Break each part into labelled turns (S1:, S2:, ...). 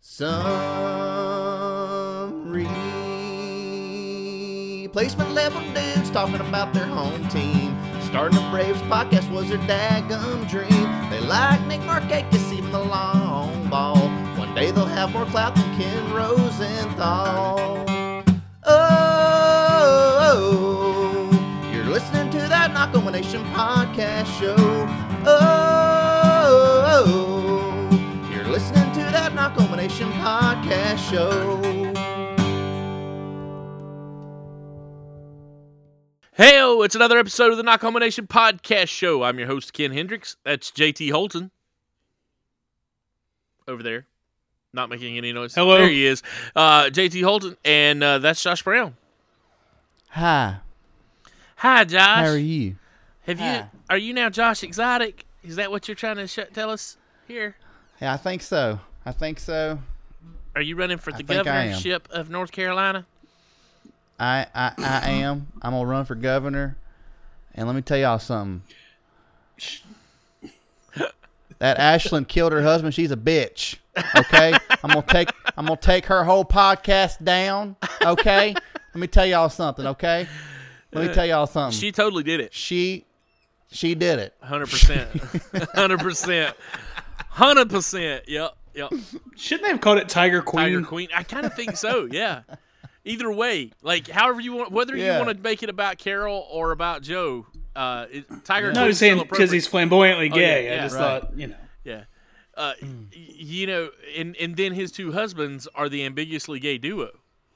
S1: Some replacement level dudes talking about their home team. Starting a Braves podcast was their daggum dream. They like Nick Markakis, even the long ball. One day they'll have more clout than Ken Rosenthal. Oh, you're listening to that Knock On Nation podcast show. Oh, you're listening to that Knock On Nation podcast show.
S2: Hey-o, it's another episode of the Knock On Nation podcast show. I'm your host, Ken Hendricks. That's JT Holton. Over there. Not making any noise.
S3: Hello.
S2: There he is. JT Holton, and that's Josh Brown.
S1: Hi.
S2: Hi, Josh.
S1: How are you?
S2: Are you now Josh Exotic? Is that what you're trying to tell us here?
S1: Yeah, I think so.
S2: Are you running for the
S1: think I am.
S2: governorship of North Carolina?
S1: I am. I'm going to run for governor. And let me tell y'all something. That Ashland killed her husband. She's a bitch. Okay? I'm gonna take her whole podcast down. Okay? Let me tell y'all something, okay?
S2: She totally did it.
S1: She did it.
S2: 100%. 100%. 100%. Yep.
S3: Shouldn't they have called it Tiger Queen?
S2: Tiger Queen. I kind of think so, yeah. Either way, like however you want, whether you want to make it about Carol or about Joe, Tiger.
S3: No, he's saying because he's flamboyantly gay.
S2: Yeah,
S3: I just
S1: right.
S3: thought,
S2: Yeah. And then his two husbands are the ambiguously gay duo.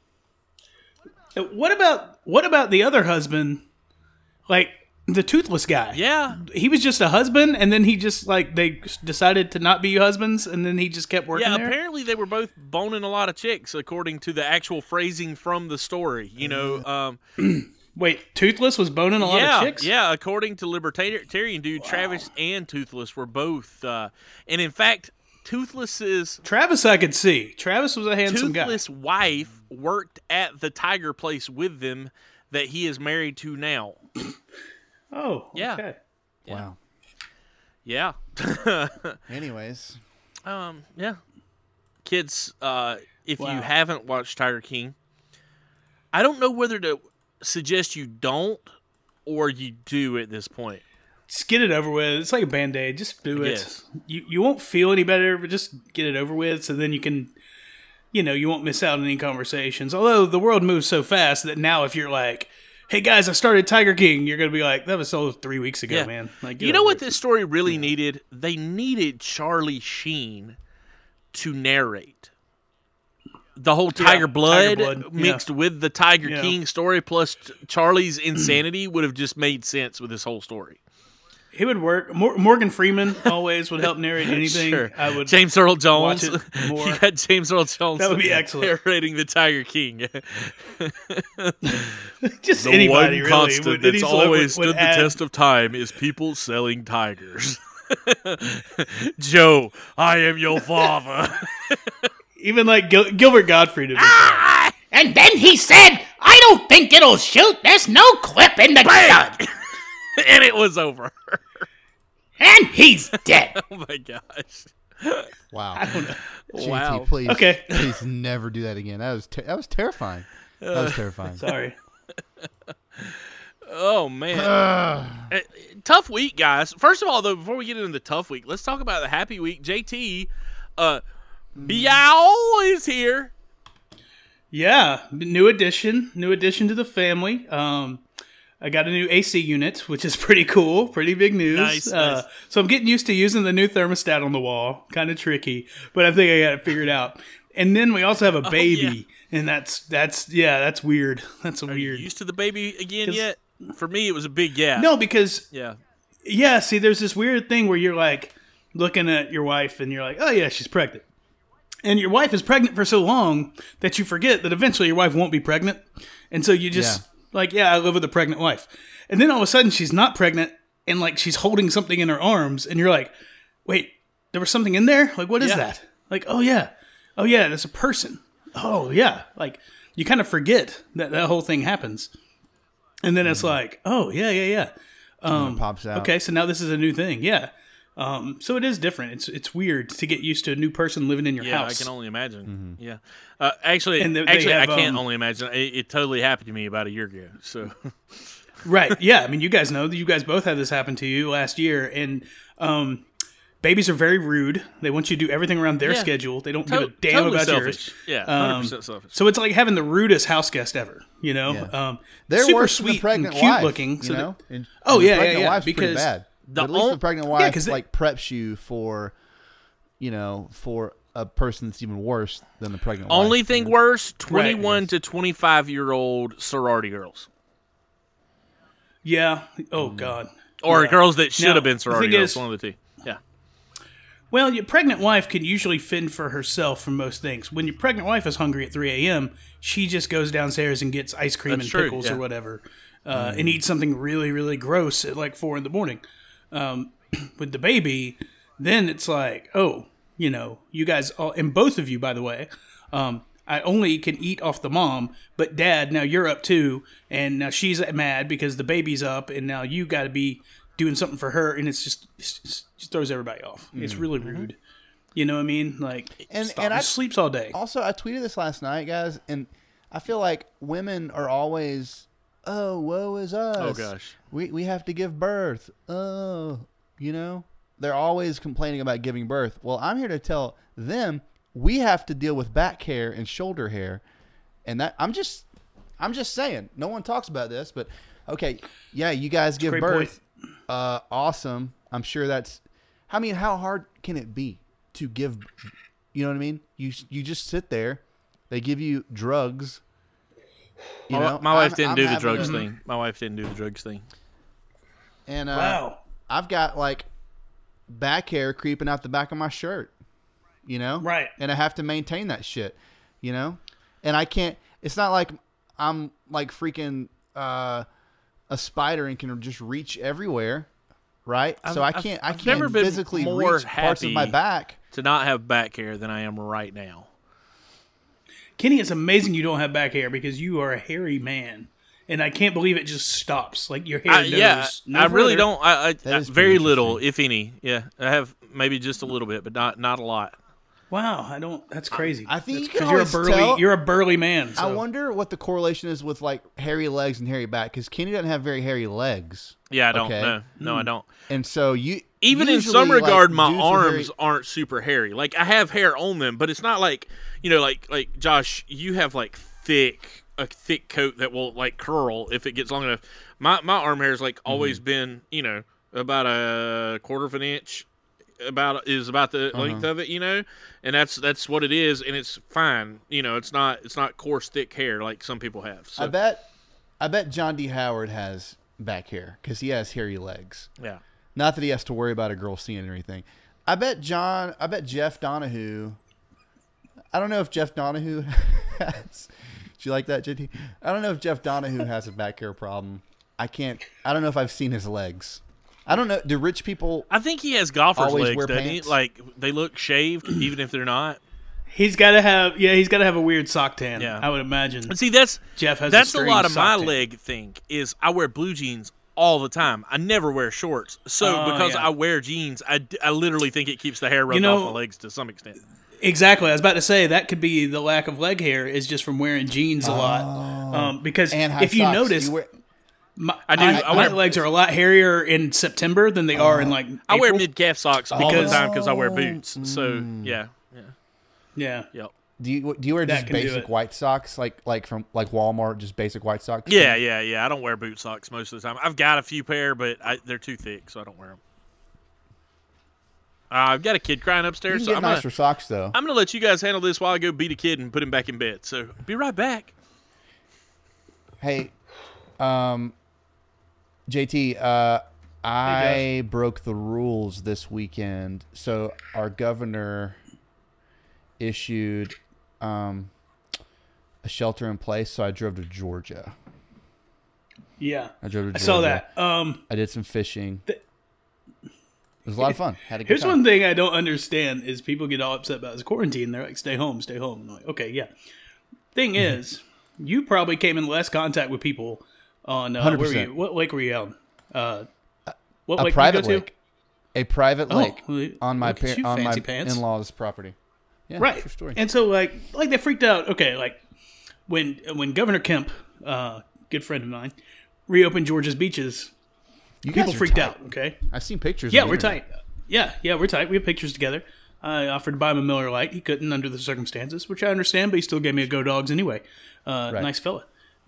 S3: What about the other husband? Like the toothless guy.
S2: Yeah.
S3: He was just a husband, and then he just they decided to not be husbands, and then he just kept working there.
S2: Apparently they were both boning a lot of chicks, according to the actual phrasing from the story.
S3: Wait, Toothless was boning a lot of chicks?
S2: Yeah, according to Libertarian dude, wow. Travis and Toothless were both. And in fact, Toothless's...
S3: Travis I could see. Travis was a handsome guy.
S2: Toothless wife worked at the Tiger place with them that he is married to now.
S3: Oh,
S2: yeah.
S3: Okay.
S1: Wow.
S2: Yeah.
S1: Anyways.
S2: Yeah. Kids, if you
S3: Wow.
S2: haven't watched Tiger King, I don't know whether to suggest you don't or you do at this point.
S3: Just get it over with. It's like a Band-Aid. Just do it.
S2: Yes.
S3: You won't feel any better, but just get it over with so then you can, you won't miss out on any conversations. Although the world moves so fast that now if you're like, hey guys, I started Tiger King, you're going to be like, that was so 3 weeks ago, man. Like,
S2: you know what this story really needed? They needed Charlie Sheen to narrate. The whole Tiger Blood mixed with the Tiger King story plus Charlie's insanity would have just made sense with this whole story.
S3: He would work. Morgan Freeman always would help narrate anything.
S2: Sure.
S3: I would
S2: James Earl Jones.
S3: watch it more.
S2: You got James Earl Jones.
S3: That would be excellent.
S2: Narrating the Tiger King.
S3: Just
S2: the
S3: anybody
S2: one
S3: really.
S2: constant that's always stood the test of time is people selling tigers. Joe, I am your father.
S3: Even like Gilbert Gottfried.
S4: And then he said, I don't think it'll shoot. There's no clip in the gun.
S2: And it was over.
S4: And he's dead.
S2: Oh my gosh.
S1: Wow.
S3: I don't know.
S2: Wow.
S1: JT, please.
S3: Okay.
S1: Please never do that again. That was terrifying. That was terrifying.
S3: Sorry.
S2: Oh, man. Tough week, guys. First of all, though, before we get into the tough week, let's talk about the happy week. JT, Biao is here.
S3: Yeah, new addition to the family. I got a new AC unit, which is pretty cool, pretty big news.
S2: Nice.
S3: So I'm getting used to using the new thermostat on the wall. Kind of tricky, but I think I got it figured out. And then we also have a baby, and that's weird. That's
S2: Are
S3: weird.
S2: you used to the baby again yet? For me, it was a big yeah.
S3: No, because
S2: Yeah.
S3: See, there's this weird thing where you're like looking at your wife, and you're like, oh yeah, she's pregnant. And your wife is pregnant for so long that you forget that eventually your wife won't be pregnant. And so you just, I live with a pregnant wife. And then all of a sudden she's not pregnant and like she's holding something in her arms. And you're like, wait, there was something in there? Like, what is that? Like, oh yeah, that's a person. Oh yeah. Like you kind of forget that whole thing happens. And then it's like, oh yeah.
S1: It pops out.
S3: Okay, so now this is a new thing. Yeah. So it is different. It's weird to get used to a new person living in your house.
S2: Yeah, I can only imagine. Yeah, actually,
S3: have,
S2: I can't only imagine. It totally happened to me about a year ago. So,
S3: right? Yeah, I mean, you guys know that you guys both had this happen to you last year, and babies are very rude. They want you to do everything around their schedule. They don't give a damn
S2: totally
S3: about
S2: selfish.
S3: yours.
S2: Yeah, 100% selfish.
S3: So it's like having the rudest house guest ever. You know,
S1: They're
S3: super
S1: worse than the
S3: sweet
S1: pregnant
S3: and cute
S1: wife,
S3: looking.
S1: You know?
S3: Pregnant
S1: wife's pretty
S3: because
S1: bad. At least the pregnant wife preps you for, for a person that's even worse than the pregnant wife.
S2: Only thing worse: 21 to 25-year-old sorority girls.
S3: Yeah. Oh God.
S2: Or girls that should have been sorority girls.
S3: Is,
S2: one of the two. Yeah.
S3: Well, your pregnant wife can usually fend for herself for most things. When your pregnant wife is hungry at 3 a.m., she just goes downstairs and gets ice cream and pickles or whatever, and eats something really, really gross at like 4 in the morning. With the baby, then it's like, you guys, and both of you, by the way, I only can eat off the mom, but Dad, now you're up too, and now she's mad because the baby's up, and now you got to be doing something for her, and it just throws everybody off. It's really rude. You know what I mean? Like, and I sleeps all day.
S1: Also, I tweeted this last night, guys, and I feel like women are always, oh, woe is us.
S2: Oh gosh,
S1: we have to give birth. They're always complaining about giving birth. Well, I'm here to tell them we have to deal with back hair and shoulder hair, and that I'm just saying. No one talks about this, but okay, yeah, you guys give birth. Awesome. I'm sure that's. I mean, how hard can it be to give? You know what I mean? You just sit there. They give you drugs.
S2: My wife didn't do the drugs thing. My wife didn't do the drugs thing.
S1: And wow. I've got like back hair creeping out the back of my shirt, Right. And I have to maintain that shit, And I can't, it's not like I'm like freaking a spider and can just reach everywhere, right? So I can't physically reach parts of my back.
S2: To not have back hair than I am right now.
S3: Kenny, it's amazing you don't have back hair because you are a hairy man. And I can't believe it just stops. Like your hair knows.
S2: I really don't. I very little, if any. Yeah, I have maybe just a little bit, but not a lot.
S3: Wow, I don't. That's crazy.
S1: I think you can always tell.
S3: You're a burly man. So.
S1: I wonder what the correlation is with like hairy legs and hairy back because Kenny doesn't have very hairy legs.
S2: Yeah, I don't. Okay? No, I don't.
S1: And so you
S2: even in some regard, my arms aren't super hairy. Like I have hair on them, but it's not like like Josh, you have like a thick coat that will like curl if it gets long enough. My arm hair has like always been, about a quarter of an inch about the length of it, and that's what it is, and it's fine. It's not coarse thick hair like some people have. So.
S1: I bet John D. Howard has back hair because he has hairy legs.
S2: Yeah.
S1: Not that he has to worry about a girl seeing it or anything. I bet Jeff Donahue. I don't know if Jeff Donahue has. Do you like that, JT? I don't know if Jeff Donahue has a back hair problem. I don't know if I've seen his legs. I don't know. Do rich people?
S2: I think he has golfer's legs, doesn't he? Like they look shaved, even if they're not.
S3: He's got to have a weird sock tan. Yeah. I would imagine.
S2: See, that's
S3: Jeff has.
S2: That's a lot of my leg thing. Is I wear blue jeans all the time. I never wear shorts, so because I wear jeans, I literally think it keeps the hair rubbed off my legs to some extent.
S3: Exactly. I was about to say that could be the lack of leg hair is just from wearing jeans a lot. Because if you notice, my legs are a lot hairier in September than they are in like April.
S2: I wear mid-calf socks all the time because I wear boots. So yeah.
S1: Yep. Do you wear just basic white socks like from like Walmart, just basic white socks?
S2: Yeah. I don't wear boot socks most of the time. I've got a few pair, but they're too thick, so I don't wear them. I've got a kid crying upstairs.
S1: You can get nicer socks, though.
S2: I'm going to let you guys handle this while I go beat a kid and put him back in bed. So, be right back.
S1: Hey, JT, I broke the rules this weekend. So, our governor issued a shelter in place, so I drove to Georgia.
S3: Yeah.
S1: I drove to Georgia.
S3: I saw that.
S1: I did some fishing. It was a lot of fun. Had a good
S3: Here's
S1: time.
S3: one thing I don't understand is people get all upset about this quarantine. They're like, stay home. I'm like, okay, yeah. Thing is, you probably came in less contact with people on
S1: 100%.
S3: What lake were you on?
S1: What lake? A private lake.
S5: a private lake on my
S3: pants.
S5: in-laws' property. Yeah,
S3: right.
S5: True story.
S3: And so like they freaked out. Okay, like when Governor Kemp, good friend of mine, reopened Georgia's beaches, people freaked out. Okay,
S5: I've seen pictures.
S3: Yeah, we're tight. Yeah, we're tight. We have pictures together. I offered to buy him a Miller Lite. He couldn't under the circumstances, which I understand, but he still gave me a Go Dogs anyway. Nice fella.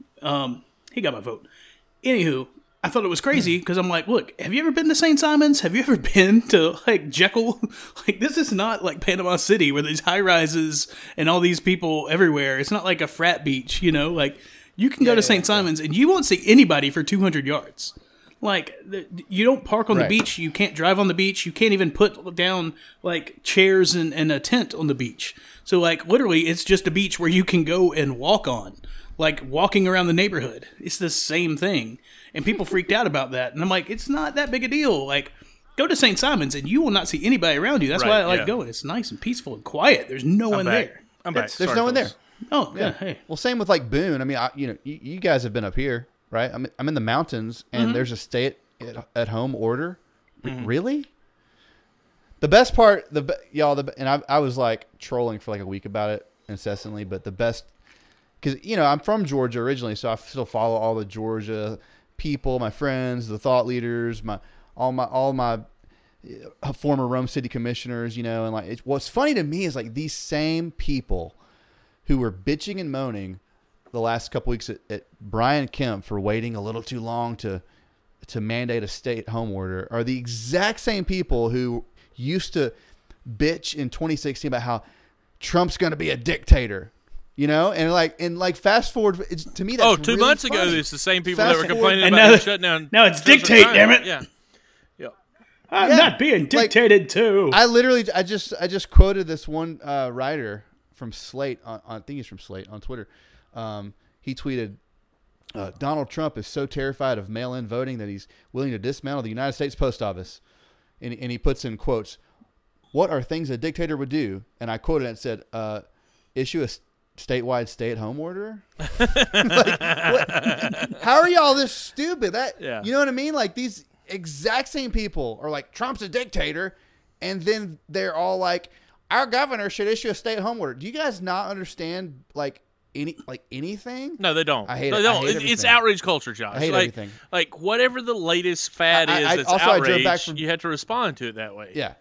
S3: He got my vote. Anywho, I thought it was crazy because I'm like, look, have you ever been to St. Simon's? Have you ever been to like Jekyll? Like, this is not like Panama City where there's high rises and all these people everywhere. It's not like a frat beach, you know? Like, you can go to St. Simon's and you won't see anybody for 200 yards. Like, you don't park on the beach. You can't drive on the beach. You can't even put down like chairs and a tent on the beach. So like, literally, it's just a beach where you can go and walk on. Like walking around the neighborhood. It's the same thing. And people freaked out about that. And I'm like, it's not that big a deal. Like, go to St. Simon's and you will not see anybody around you. That's why I like going. It's nice and peaceful and quiet. There's no one there.
S2: I'm back.
S5: There's no one there.
S3: Oh, yeah. Hey.
S5: Well, same with like Boone. I mean, you guys have been up here, right? I'm in the mountains and there's a stay at home order. Really? The best part, I was like trolling for like a week about it incessantly, but the best, because, I'm from Georgia originally, so I still follow all the Georgia people, my friends, the thought leaders, all my former Rome City commissioners, and like what's funny to me is like these same people who were bitching and moaning the last couple weeks at Brian Kemp for waiting a little too long to mandate a stay-at-home order are the exact same people who used to bitch in 2016 about how Trump's going to be a dictator. And fast forward to me. That's
S2: 2 months ago, it's the same people that were complaining
S3: about
S2: now, shutting down.
S3: Now it's dictate, damn it!
S2: Yeah,
S3: I'm not being dictated to.
S5: I just quoted this one writer from Slate. I think he's from Slate on Twitter. He tweeted, "Donald Trump is so terrified of mail-in voting that he's willing to dismantle the United States Post Office," and he puts in quotes, "What are things a dictator would do?" And I quoted it and said, "Issue a statewide stay-at-home order." How are y'all this stupid? You know what I mean? Like these exact same people are like, Trump's a dictator, and then they're all like, our governor should issue a stay-at-home order. Do you guys not understand anything?
S2: No, they don't.
S5: I hate
S2: it. It's outrage culture, Josh.
S5: I hate everything.
S2: Like whatever the latest fad is that's outrage, you have to respond to it that way.
S5: Yeah.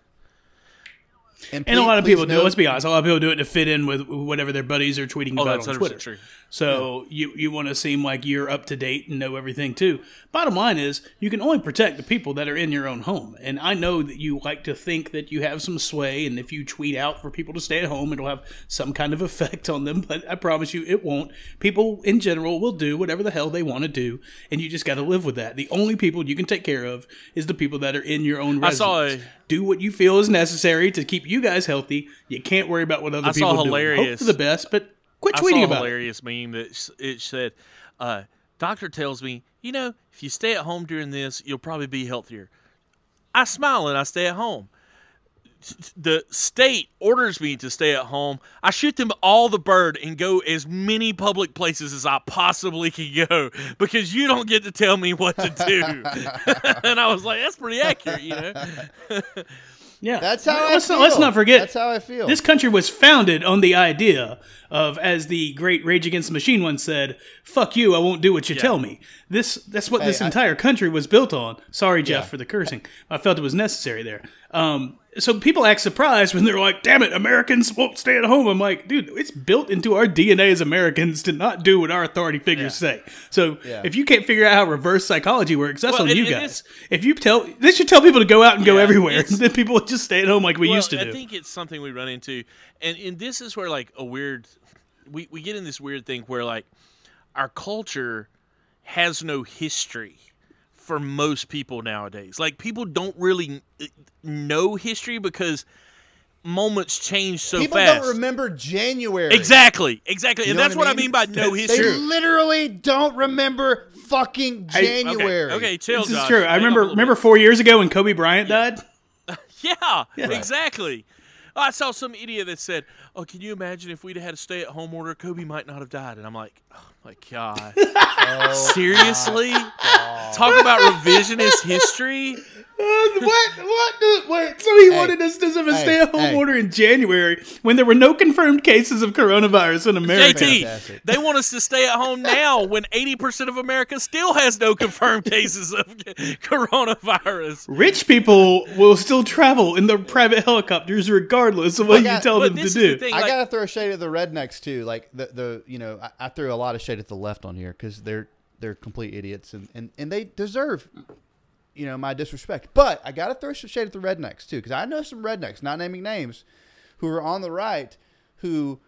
S3: And a lot of people do. Let's be honest. A lot of people do it to fit in with whatever their buddies are tweeting about on Twitter.
S2: True.
S3: So you want to seem like you're up to date and know everything too. Bottom line is, you can only protect the people that are in your own home. And I know that you like to think that you have some sway, and if you tweet out for people to stay at home, it'll have some kind of effect on them. But I promise you, it won't. People in general will do whatever the hell they want to do, and you just got to live with that. The only people you can take care of is the people that are in your own residence. Do what you feel is necessary to keep you guys healthy. You can't worry about what other people do. Hope for the best, but quit tweeting about it.
S2: I saw a hilarious meme that it said, doctor tells me, if you stay at home during this, you'll probably be healthier. I smile and I stay at home. The state orders me to stay at home. I shoot them all the bird and go as many public places as I possibly can go because you don't get to tell me what to do. And I was like, that's pretty accurate,
S3: Yeah,
S5: that's how I feel.
S3: Let's not forget.
S5: That's how I feel.
S3: This country was founded on the idea of, as the great Rage Against the Machine once said, "Fuck you, I won't do what you tell me." That's what this entire country was built on. Sorry, Jeff, for the cursing. I felt it was necessary there. So people act surprised when they're like, "Damn it, Americans won't stay at home." I'm like, dude, it's built into our DNA as Americans to not do what our authority figures say. So if you can't figure out how reverse psychology works, that's on you guys. They should tell people to go out and go everywhere, and then people would just stay at home like we used to do.
S2: I think it's something we run into, and this is where like a weird, we get in this weird thing where like our culture has no history for most people nowadays. Like people don't really know history because moments change so
S5: people
S2: fast.
S5: People don't remember January.
S2: Exactly. And that's what I mean by no history.
S5: They literally don't remember fucking January.
S2: Okay, chill,
S3: This
S2: Josh.
S3: is true. I remember 4 years ago when Kobe Bryant died?
S2: Yeah, exactly. I saw some idiot that said, "Oh, can you imagine if we'd had a stay-at-home order, Kobe might not have died." And I'm like, "Oh my God. Seriously? Talk about revisionist history?
S3: What? Wait, so he wanted us to have a stay-at-home order in January when there were no confirmed cases of coronavirus in America.
S2: JT, they want us to stay at home now when 80% of America still has no confirmed cases of coronavirus.
S3: Rich people will still travel in their private helicopters regardless of what you tell them to do.
S5: I gotta throw shade at the rednecks too. Like I threw a lot of shade at the left on here because they're complete idiots and they deserve my disrespect. But I got to throw some shade at the rednecks, too, because I know some rednecks, not naming names, who are on the right who,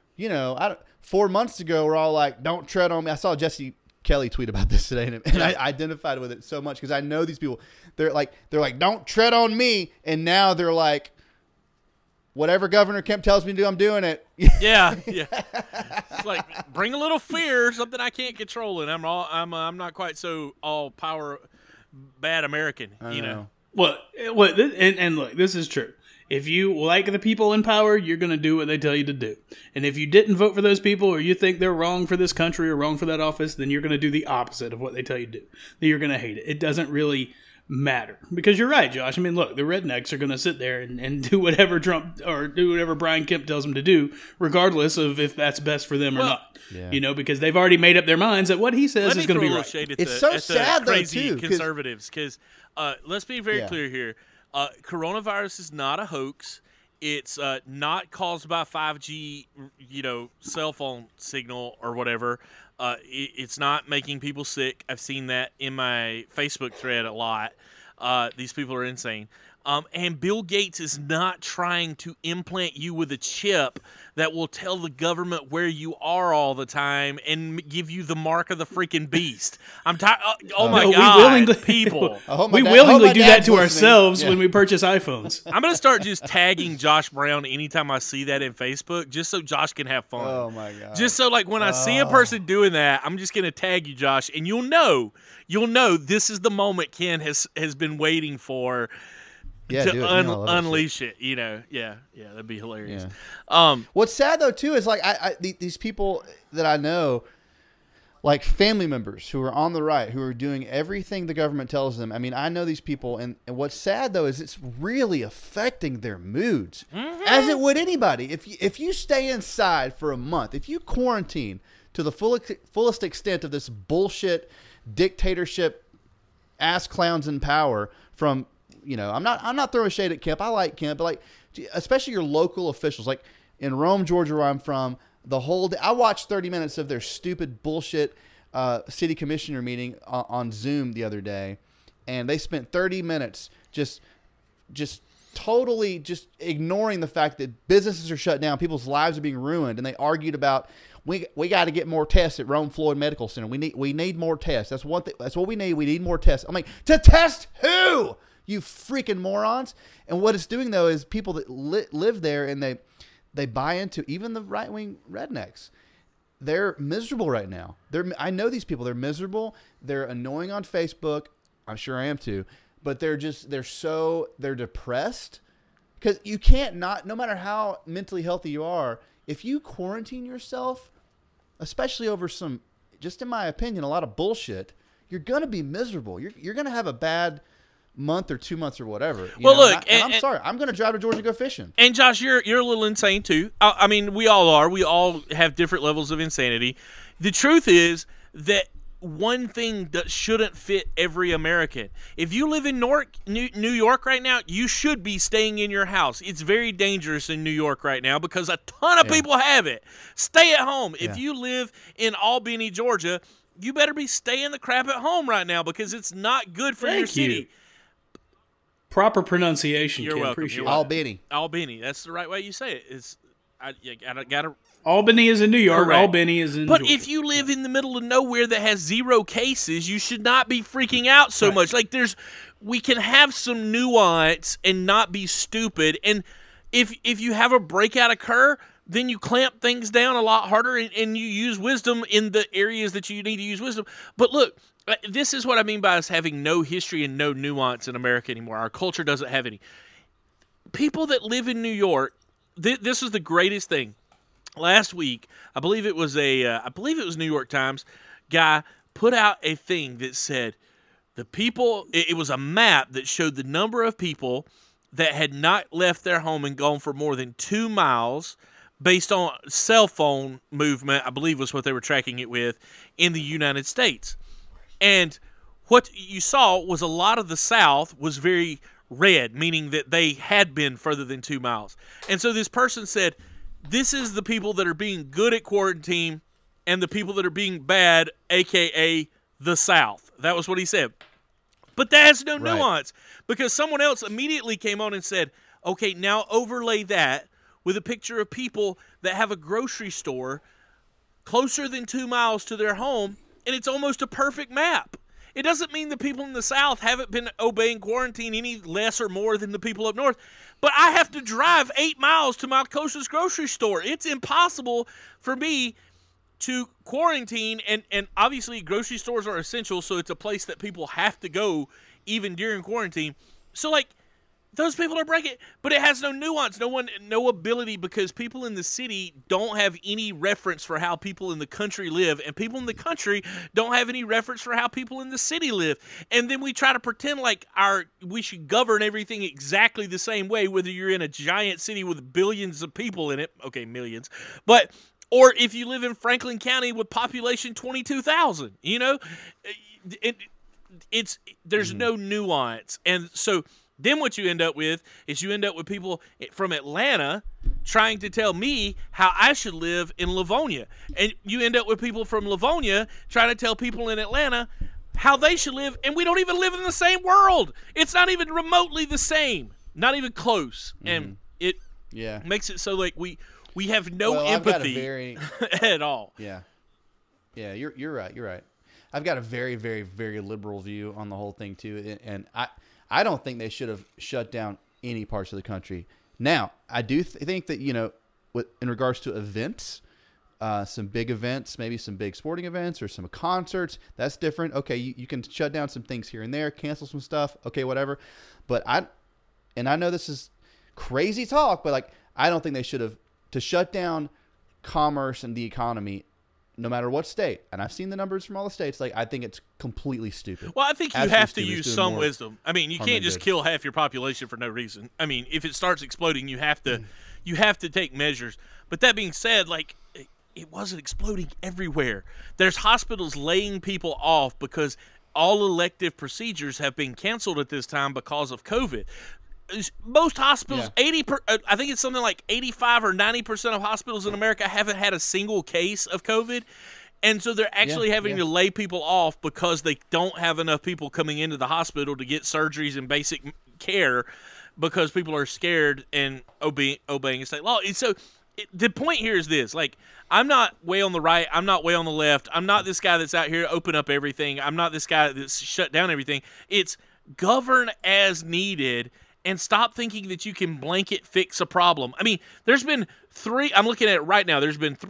S5: 4 months ago were all like, don't tread on me. I saw Jesse Kelly tweet about this today, and I identified with it so much because I know these people. They're like, don't tread on me. And now they're like, whatever Governor Kemp tells me to do, I'm doing it.
S2: Yeah. It's like, bring a little fear, something I can't control, and I'm not quite so all power bad American,
S3: Well, and look, this is true. If you like the people in power, you're going to do what they tell you to do. And if you didn't vote for those people or you think they're wrong for this country or wrong for that office, then you're going to do the opposite of what they tell you to do. Then you're going to hate it. It doesn't really matter. Because you're right, Josh. I mean, look, the rednecks are going to sit there and do whatever Trump or do whatever Brian Kemp tells them to do, regardless of if that's best for them or not. Yeah. Because they've already made up their minds that what he says is going to be right.
S5: It's so sad, though, too.
S2: Conservatives, because let's be very clear here. Coronavirus is not a hoax. It's not caused by 5G, cell phone signal or whatever. It's not making people sick. I've seen that in my Facebook thread a lot. These people are insane. And Bill Gates is not trying to implant you with a chip that will tell the government where you are all the time and give you the mark of the freaking beast. I'm tired. Oh my God, people!
S3: We willingly do that to ourselves when we purchase iPhones.
S2: I'm gonna start just tagging Josh Brown anytime I see that in Facebook, just so Josh can have fun.
S5: Oh my God!
S2: Just so when I see a person doing that, I'm just gonna tag you, Josh, and you'll know this is the moment Ken has been waiting for. To unleash it, that'd be hilarious.
S5: Yeah. What's sad though too is these people that I know, like family members who are on the right, who are doing everything the government tells them. I mean, I know these people, and what's sad though is it's really affecting their moods, as it would anybody. If you stay inside for a month, if you quarantine to the fullest extent of this bullshit dictatorship, ass clowns in power from. I'm not throwing shade at Kemp. I like Kemp, but especially your local officials, like in Rome, Georgia, where I'm from, the whole day, I watched 30 minutes of their stupid bullshit city commissioner meeting on Zoom the other day, and they spent 30 minutes just totally just ignoring the fact that businesses are shut down, people's lives are being ruined, and they argued about we got to get more tests at Rome Floyd Medical Center. We need more tests. That's one thing. That's what we need. We need more tests. I'm like, to test who? You freaking morons. And what it's doing, though, is people that live there and they buy into, even the right-wing rednecks, they're miserable right now. I know these people. They're miserable. They're annoying on Facebook. I'm sure I am too. But they're depressed. Because you can't no matter how mentally healthy you are, if you quarantine yourself, especially over some, just in my opinion, a lot of bullshit, you're going to be miserable. You're going to have a bad month or 2 months or whatever.
S2: Look,
S5: I'm sorry. I'm going to drive to Georgia to go fishing.
S2: And Josh, you're a little insane too. I mean, we all are. We all have different levels of insanity. The truth is that one thing that shouldn't fit every American. If you live in New York right now, you should be staying in your house. It's very dangerous in New York right now because a ton of people have it. Stay at home. If you live in Albany, Georgia, you better be staying the crap at home right now because it's not good for your city.
S3: Proper pronunciation.
S2: You're welcome.
S3: Appreciate
S2: Albany. That's the right way you say it. You gotta.
S3: Albany is in New York.
S2: Correct.
S3: Albany is in
S2: But
S3: Georgia.
S2: if you live in the middle of nowhere that has 0 cases, you should not be freaking out so much. We can have some nuance and not be stupid. And if you have a breakout occur, then you clamp things down a lot harder and you use wisdom in the areas that you need to use wisdom. But look, this is what I mean by us having no history and no nuance in America anymore. Our culture doesn't have any. People that live in New York, this is the greatest thing. Last week, I believe it was New York Times. guy put out a thing that said the people, it was a map that showed the number of people that had not left their home and gone for more than 2 miles based on cell phone movement, I believe was what they were tracking it with, in the United States. And what you saw was a lot of the South was very red, meaning that they had been further than 2 miles. And so this person said, this is the people that are being good at quarantine and the people that are being bad, a.k.a. the South. That was what he said. But that has no nuance, because someone else immediately came on and said, okay, now overlay that with a picture of people that have a grocery store closer than 2 miles to their home, and it's almost a perfect map. It doesn't mean the people in the South haven't been obeying quarantine any less or more than the people up north, but I have to drive 8 miles to my closest grocery store. It's impossible for me to quarantine, and obviously grocery stores are essential, so it's a place that people have to go even during quarantine. So, like, those people are breaking, but it has no nuance, no ability, because people in the city don't have any reference for how people in the country live, and people in the country don't have any reference for how people in the city live. And then we try to pretend like we should govern everything exactly the same way, whether you're in a giant city with billions of people in it, okay, millions, or if you live in Franklin County with population 22,000, you know, there's no nuance. And so then what you end up with is you end up with people from Atlanta trying to tell me how I should live in Livonia. And you end up with people from Livonia trying to tell people in Atlanta how they should live, and we don't even live in the same world. It's not even remotely the same, not even close. And it makes it so like we have no empathy at all.
S5: Yeah, you're right. I've got a very, very, very liberal view on the whole thing too, and I don't think they should have shut down any parts of the country. Now, I do think that, you know, in regards to events, some big events, maybe some big sporting events or some concerts, that's different. Okay, you can shut down some things here and there, cancel some stuff, okay, whatever. But I know this is crazy talk, but like I don't think they should have to shut down commerce and the economy, no matter what state. And I've seen the numbers from all the states. Like, I think it's completely stupid.
S2: Well, I think you have to use some wisdom. I mean, you can't just kill half your population for no reason. I mean, if it starts exploding, you have to take measures. But that being said, like, it wasn't exploding everywhere. There's hospitals laying people off because all elective procedures have been canceled at this time because of COVID. Most hospitals, I think it's something like 85 or 90% of hospitals in America haven't had a single case of COVID. And so they're actually having to lay people off because they don't have enough people coming into the hospital to get surgeries and basic care because people are scared and obeying state law. And so the point here is this. Like, I'm not way on the right. I'm not way on the left. I'm not this guy that's out here to open up everything. I'm not this guy that's shut down everything. It's govern as needed and stop thinking that you can blanket fix a problem. I mean, there's been I'm looking at it right now, there's been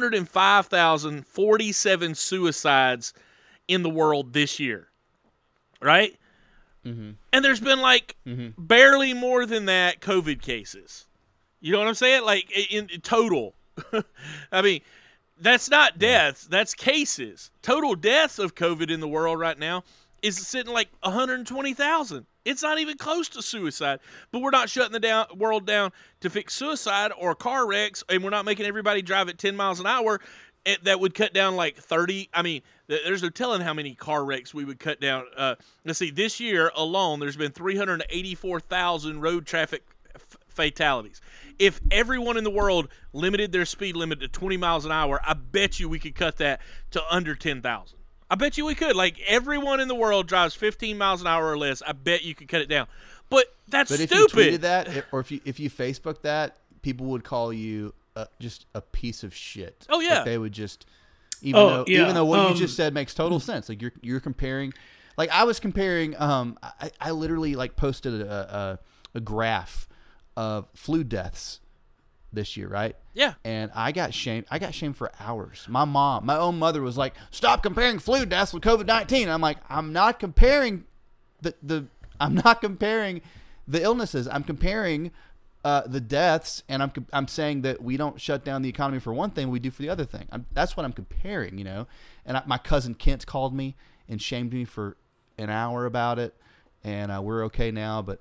S2: 305,047 suicides in the world this year, right? Mm-hmm. And there's been like barely more than that COVID cases. You know what I'm saying? Like in total. I mean, that's not deaths, that's cases. Total deaths of COVID in the world right now is sitting like 120,000. It's not even close to suicide, but we're not shutting the world down to fix suicide or car wrecks, and we're not making everybody drive at 10 miles an hour. That would cut down like 30. I mean, there's no telling how many car wrecks we would cut down. Let's see, this year alone, there's been 384,000 road traffic fatalities. If everyone in the world limited their speed limit to 20 miles an hour, I bet you we could cut that to under 10,000. I bet you we could. Like, everyone in the world drives 15 miles an hour or less. I bet you could cut it down. But that's stupid.
S5: But if you tweeted that, or if you Facebook that, people would call you just a piece of shit.
S2: Oh, yeah.
S5: Like they would just, even though what you just said makes total sense. Like, you're comparing. Like, I was comparing. I literally like posted a graph of flu deaths this year, right?
S2: Yeah.
S5: And I got shamed. I got shamed for hours. My own mother was like, "Stop comparing flu deaths with COVID-19." I'm like, I'm not comparing I'm not comparing the illnesses. I'm comparing the deaths, and I'm saying that we don't shut down the economy for one thing, we do for the other thing. That's what I'm comparing, you know. And my cousin Kent called me and shamed me for an hour about it, and we're okay now. But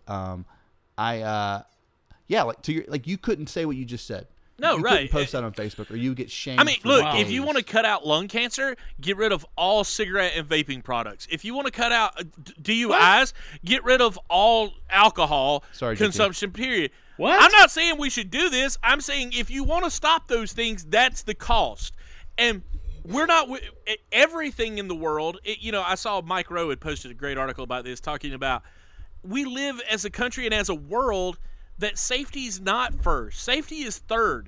S5: you couldn't say what you just said.
S2: No,
S5: you
S2: right.
S5: couldn't post that on Facebook, or you get shamed.
S2: I mean, look, if you want to cut out lung cancer, get rid of all cigarette and vaping products. If you want to cut out DUIs, get rid of all alcohol consumption, period.
S3: What?
S2: I'm not saying we should do this. I'm saying if you want to stop those things, that's the cost. And we're not everything in the world. I saw Mike Rowe had posted a great article about this, talking about we live as a country and as a world that safety is not first. Safety is third.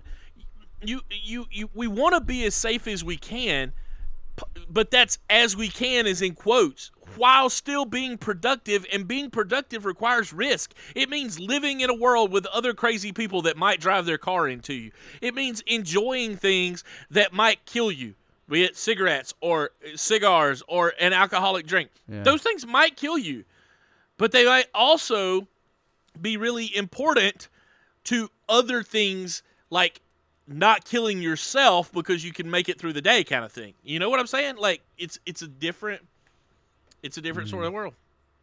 S2: We want to be as safe as we can, but that's as we can is in quotes, while still being productive, and being productive requires risk. It means living in a world with other crazy people that might drive their car into you. It means enjoying things that might kill you, be it cigarettes or cigars or an alcoholic drink. Yeah. Those things might kill you, but they might also be really important to other things, like not killing yourself because you can make it through the day, kind of thing. You know what I'm saying? Like it's a different sort of world.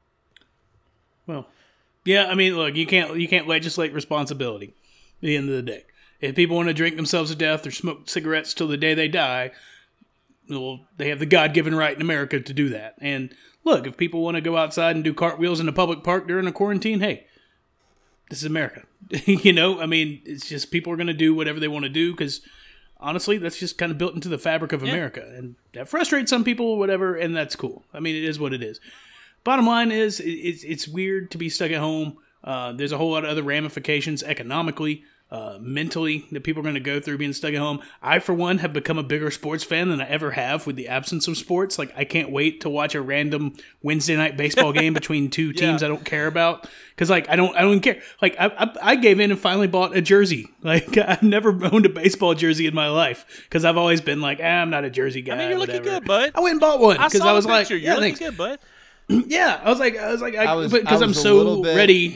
S3: Well, yeah, I mean, look, you can't legislate responsibility at the end of the day. If people want to drink themselves to death or smoke cigarettes till the day they die, well, they have the God-given right in America to do that. And look, if people want to go outside and do cartwheels in a public park during a quarantine, hey, this is America. I mean, it's just people are going to do whatever they want to do because, honestly, that's just kind of built into the fabric of America. And that frustrates some people or whatever, and that's cool. I mean, it is what it is. Bottom line is, it's weird to be stuck at home. There's a whole lot of other ramifications economically, mentally, that people are going to go through being stuck at home. I, for one, have become a bigger sports fan than I ever have with the absence of sports. Like, I can't wait to watch a random Wednesday night baseball game between two teams I don't care about. Because, like, I don't even care. Like, I gave in and finally bought a jersey. Like, I've never owned a baseball jersey in my life. Because I've always been like, I'm not a jersey guy.
S2: I mean, you're looking good, bud.
S3: I went and bought one. Because I was like,
S2: you're looking good, bud.
S3: Yeah, I was like, because I'm so ready.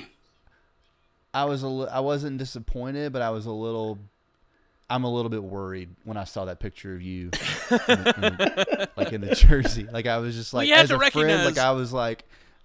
S5: I wasn't disappointed, but I'm a little bit worried when I saw that picture of you, in the jersey. Like, I was just like, as a friend, like, I was like,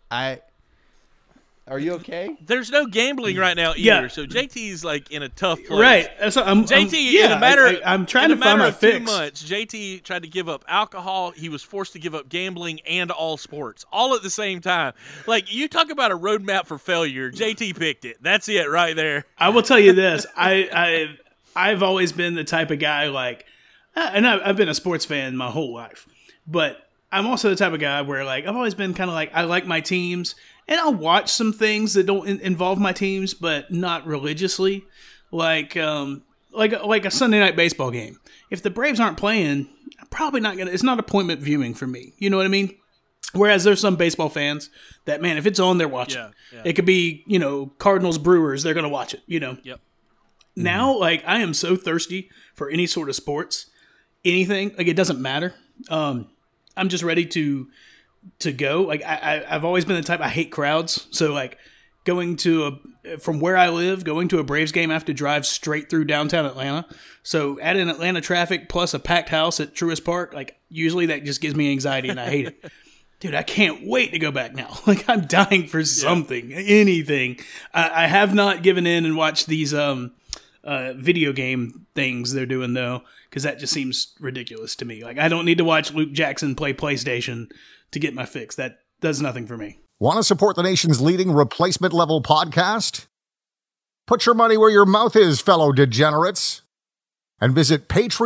S5: are you okay?
S2: There's no gambling right now either, so JT's like in a tough place.
S3: Right.
S2: I'm
S3: trying to find my fix.
S2: 2 months, JT tried to give up alcohol. He was forced to give up gambling and all sports, all at the same time. Like, you talk about a roadmap for failure. JT picked it. That's it right there.
S3: I will tell you this. I've always been the type of guy, like, and I've been a sports fan my whole life, but I'm also the type of guy where, like, I've always been kind of like, I like my teams, and I'll watch some things that don't involve my teams, but not religiously. Like a Sunday night baseball game. If the Braves aren't playing, I'm probably not gonna. It's not appointment viewing for me. You know what I mean? Whereas there's some baseball fans that, man, if it's on, they're watching. Yeah. It could be, Cardinals Brewers, they're gonna watch it. Yep. Now, like, I am so thirsty for any sort of sports, anything. Like, it doesn't matter. I'm just ready to go. Like, I've always been the type, I hate crowds. So, like, from where I live, going to a Braves game, I have to drive straight through downtown Atlanta. So add in Atlanta traffic plus a packed house at Truist Park, like, usually that just gives me anxiety and I hate it. Dude, I can't wait to go back now. Like, I'm dying for something, anything. I have not given in and watched these video game things they're doing, though, because that just seems ridiculous to me. Like, I don't need to watch Luke Jackson play PlayStation to get my fix. That does nothing for me.
S6: Want to support the nation's leading replacement level podcast? Put your money where your mouth is, fellow degenerates. And visit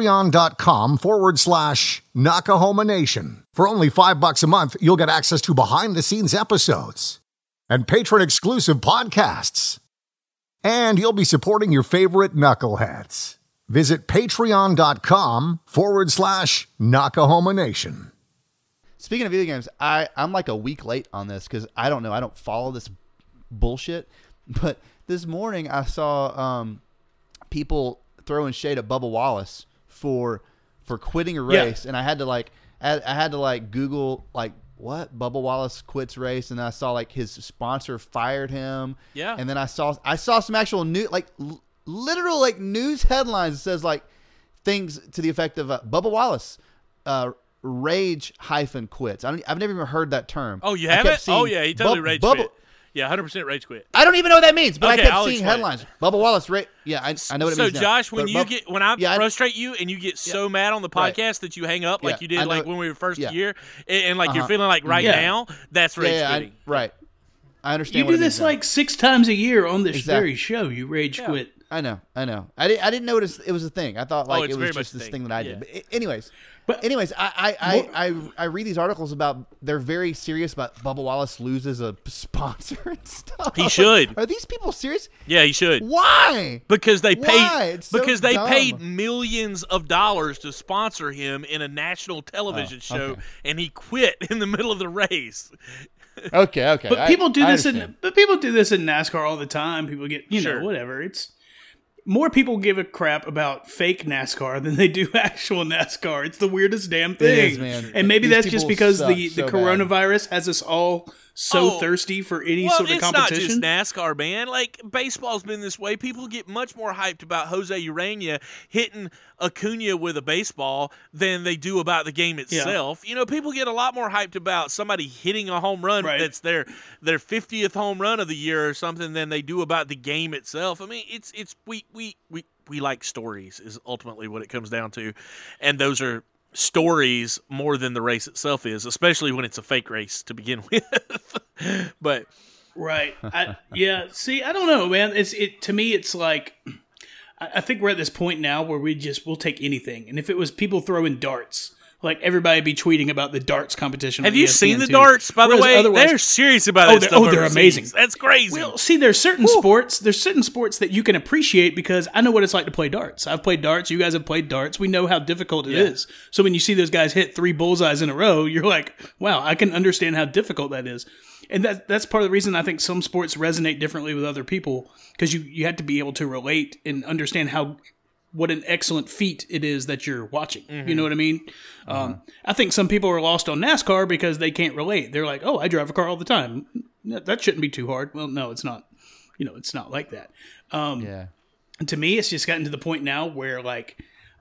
S6: patreon.com/Nakahoma Nation. For only $5 a month, you'll get access to behind-the-scenes episodes and patron-exclusive podcasts. And you'll be supporting your favorite knuckleheads. Visit patreon.com/Nakahoma Nation.
S5: Speaking of video games, I'm like a week late on this because I don't know. I don't follow this bullshit. But this morning I saw people throwing shade at Bubba Wallace for quitting a race, and I had to Google like what? Bubba Wallace quits race, and then I saw like his sponsor fired him.
S2: Yeah.
S5: And then I saw some actual news, like literal like news headlines that says like things to the effect of Bubba Wallace, rage -quits. I've never even heard that term.
S2: Oh, you haven't? Oh yeah, he totally rage quit. Yeah, 100% rage quit.
S5: I don't even know what that means, but
S2: Okay,
S5: I kept
S2: I'll
S5: seeing
S2: explain.
S5: headlines. Bubba Wallace, yeah, I know what it means.
S2: So, Josh, when I
S5: I-
S2: frustrate you and you get so mad on the podcast that you hang up like you did
S5: I know-
S2: like when we were first
S5: yeah.
S2: year, and like you're feeling like
S3: Yeah.
S2: now, that's rage quitting.
S5: right. I understand.
S3: You
S5: what
S3: do
S5: it means
S3: this
S5: now.
S3: like 6 times a year on this
S5: Exactly.
S3: very show. You rage quit.
S5: I know. I didn't notice it was a thing. I thought like
S2: it's
S5: it
S2: very
S5: was
S2: much
S5: just
S2: a
S5: this
S2: thing.
S5: thing that I
S2: Yeah.
S5: did. But anyways, I read these articles about they're very serious about Bubba Wallace loses a sponsor and stuff.
S2: He should.
S5: Are these people serious?
S2: Yeah, he should.
S5: Why?
S2: Because they
S5: Why?
S2: paid
S5: It's so dumb.
S2: paid millions of dollars to sponsor him in a national television show,
S5: okay.
S2: and he quit in the middle of the race.
S5: Okay.
S3: But people do this
S5: understand.
S3: in NASCAR all the time. People get
S2: Sure.
S3: whatever. It's more people give a crap about fake NASCAR than they do actual NASCAR. It's the weirdest damn thing.
S5: is, man.
S3: And maybe
S5: These
S3: that's just
S5: people
S3: because
S5: suck
S3: the
S5: so bad.
S3: coronavirus has us all so thirsty for any sort of competition.
S2: It's not just NASCAR, man. Like, baseball's been this way. People get much more hyped about Jose Urena hitting Acuna with a baseball than they do about the game itself. You know, people get a lot more hyped about somebody hitting a home run that's their 50th home run of the year or something than they do about the game itself. I mean, we like stories is ultimately what it comes down to, and those are stories more than the race itself is, especially when it's a fake race to begin with. But
S3: Right. See, I don't know, man. To me, it's like, I think we're at this point now where we'll take anything. And if it was people throwing darts, like everybody be tweeting about the darts competition.
S2: have
S3: on
S2: you
S3: ESPN
S2: seen the
S3: too.
S2: darts, by the
S3: Whereas
S2: way?
S3: otherwise-
S2: They're serious about that stuff.
S3: they're amazing.
S2: overseas. That's crazy.
S3: Well, see, there's certain sports that you can appreciate because I know what it's like to play darts. I've played darts. You guys have played darts. We know how difficult it is. So when you see those guys hit 3 bullseyes in a row, you're like, wow, I can understand how difficult that is. And that's part of the reason I think some sports resonate differently with other people, because you have to be able to relate and understand what an excellent feat it is that you're watching.
S2: Mm-hmm.
S3: You know what I mean? I think some people are lost on NASCAR because they can't relate. They're like, oh, I drive a car all the time. That shouldn't be too hard. Well, no, it's not. You know, it's not like that.
S5: Yeah.
S3: To me, it's just gotten to the point now where, like,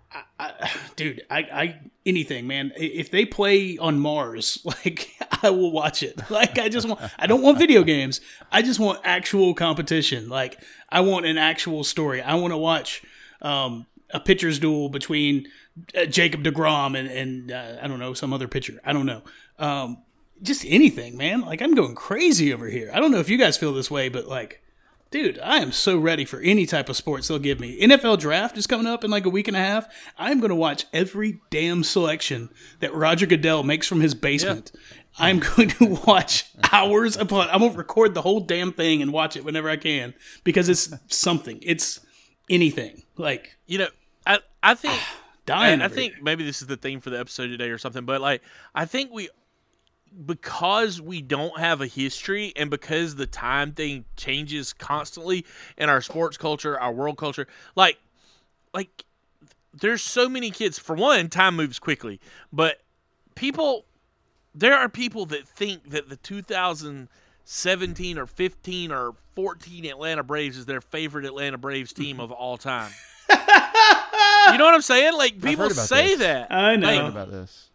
S3: I anything, man. If they play on Mars, like, I will watch it. Like, I don't want video games. I just want actual competition. Like, I want an actual story. I want to watch a pitcher's duel between Jacob deGrom and I don't know, some other pitcher. I don't know. Just anything, man. Like, I'm going crazy over here. I don't know if you guys feel this way, but like, dude, I am so ready for any type of sports they'll give me. NFL draft is coming up in like a week and a half. I'm going to watch every damn selection that Roger Goodell makes from his basement. Yeah. I'm going to watch hours upon. I'm going to record the whole damn thing and watch it whenever I can, because it's something. It's anything. Like,
S2: you know, I think
S3: dying.
S2: I think maybe this is the theme for the episode today or something, but like, I think because we don't have a history and because the time thing changes constantly in our sports culture, our world culture, like there's so many kids. For one, time moves quickly, but there are people that think that the 2017 or 15 or 14 Atlanta Braves is their favorite Atlanta Braves team of all time. You know what I'm saying? Like, people say that.
S3: I know.
S5: I've heard about this.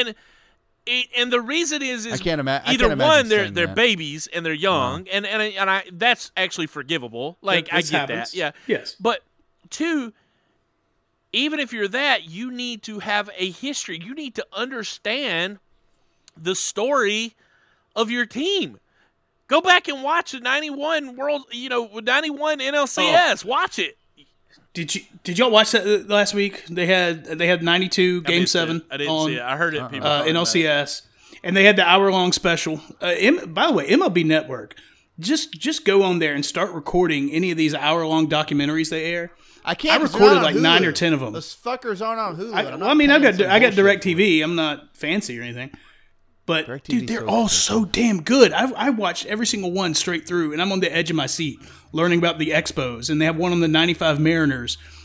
S2: And the reason is
S5: I can't
S2: either one, they're
S5: that.
S2: babies and they're young, and I that's actually forgivable. Like, I get
S3: happens.
S2: that, yeah.
S3: Yes.
S2: But 2, even if you're that, you need to have a history. You need to understand the story of your team. Go back and watch the 91 91 NLCS. Watch it.
S3: Did y'all watch that last week? They had 92 Game 7
S2: I didn't
S3: on
S2: see it. I heard it. People
S3: NLCS, and they had the hour-long special. By the way, MLB Network, just go on there and start recording any of these hour-long documentaries they air.
S5: I can't.
S3: I recorded like 9 or 10 of them.
S5: Those fuckers aren't on Hulu.
S3: I got DirecTV. I'm not fancy or anything. But,
S5: DirecTV
S3: dude, they're
S5: so
S3: all
S5: expensive.
S3: so damn good. I watched every single one straight through, and I'm on the edge of my seat learning about the Expos. And they have one on the 95 Mariners.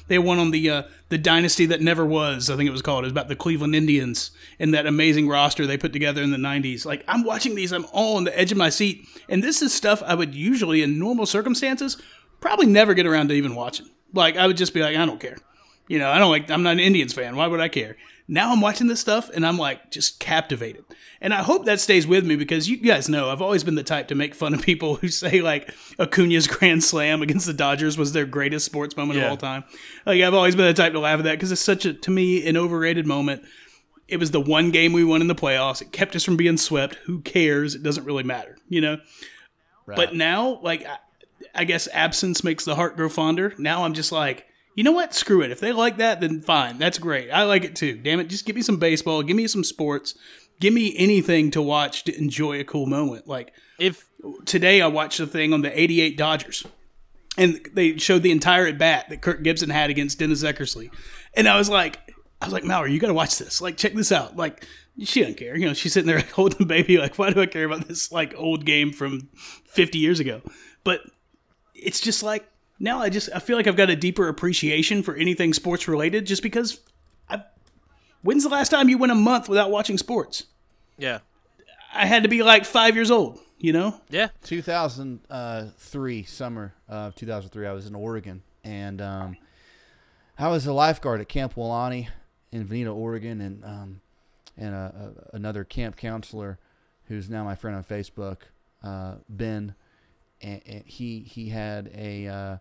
S3: They won on the Dynasty That Never Was, I think it was called. It was about the Cleveland Indians and that amazing roster they put together in the 90s. Like, I'm watching these, I'm all on the edge of my seat. And this is stuff I would usually, in normal circumstances, probably never get around to even watching. Like, I would just be like, I don't care. You know, I'm not an Indians fan. Why would I care? Now I'm watching this stuff, and I'm, like, just captivated. And I hope that stays with me, because you guys know I've always been the type to make fun of people who say, like, Acuna's grand slam against the Dodgers was their greatest sports moment of all time. Like, I've always been the type to laugh at that, because it's such a, to me, an overrated moment. It was the one game we won in the playoffs. It kept us from being swept. Who cares? It doesn't really matter, you know? Right. But now, like, I guess absence makes the heart grow fonder. Now I'm just like, you know what? Screw it. If they like that, then fine. That's great. I like it too. Damn it. Just give me some baseball. Give me some sports. Give me anything to watch to enjoy a cool moment. Like, if today I watched the thing on the 88 Dodgers, and they showed the entire at bat that Kirk Gibson had against Dennis Eckersley. And I was like, Mallory, you got to watch this. Like, check this out. Like, she doesn't care. You know, she's sitting there holding the baby. Like, why do I care about this, like, old game from 50 years ago? But it's just like, now I feel like I've got a deeper appreciation for anything sports related, just because when's the last time you went a month without watching sports?
S2: Yeah.
S3: I had to be like 5 years old, you know?
S2: Yeah.
S5: 2003, summer of 2003, I was in Oregon, and I was a lifeguard at Camp Wulani in Veneta, Oregon, and another camp counselor who's now my friend on Facebook, Ben, and he had a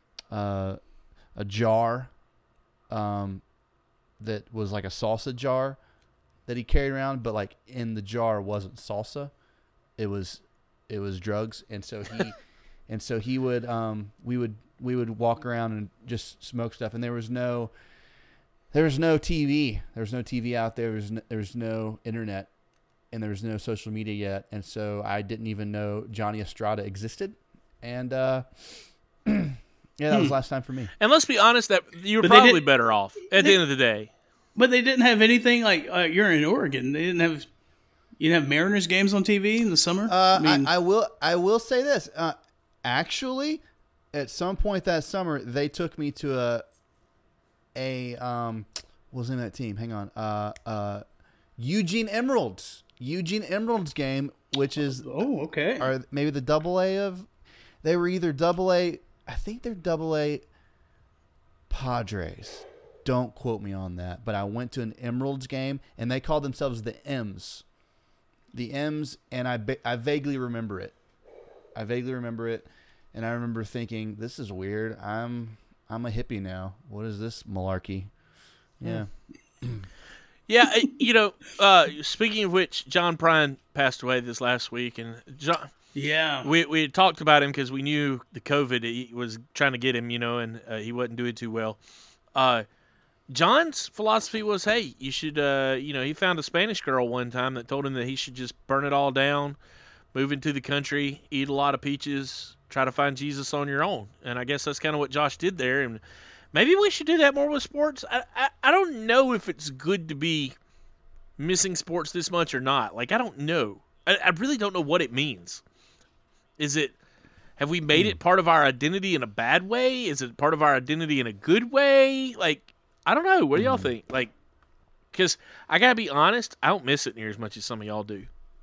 S5: jar that was like a salsa jar that he carried around, but like in the jar wasn't salsa, it was drugs, and so he would we would walk around and just smoke stuff, and there was no TV, out there, there was no internet, and there was no social media yet, and so I didn't even know Johnny Estrada existed, and yeah, that was last time for me.
S2: And let's be honest, that you were probably better off at the end of the day.
S3: But they didn't have anything like you're in Oregon. They didn't have. You didn't have Mariners games on TV in the summer.
S5: I will say this. Actually, at some point that summer, they took me to what was the name of that team? Hang on. Eugene Emeralds game, which is
S3: okay.
S5: Or maybe the AA of. They were either AA. I think they're AA Padres. Don't quote me on that. But I went to an Emeralds game, and they called themselves the M's. The M's, and I vaguely remember it. And I remember thinking, this is weird. I'm a hippie now. What is this malarkey? Yeah.
S2: Yeah, speaking of which, John Prine passed away this last week, and John...
S3: Yeah,
S2: we had talked about him because we knew the COVID he was trying to get him, and he wasn't doing too well. John's philosophy was, hey, you should, he found a Spanish girl one time that told him that he should just burn it all down, move into the country, eat a lot of peaches, try to find Jesus on your own. And I guess that's kind of what Josh did there. And maybe we should do that more with sports. I don't know if it's good to be missing sports this much or not. Like, I don't know. I really don't know what it means. Have we made it part of our identity in a bad way? Is it part of our identity in a good way? Like, I don't know. What do y'all think? Like, because I got to be honest, I don't miss it near as much as some of y'all do.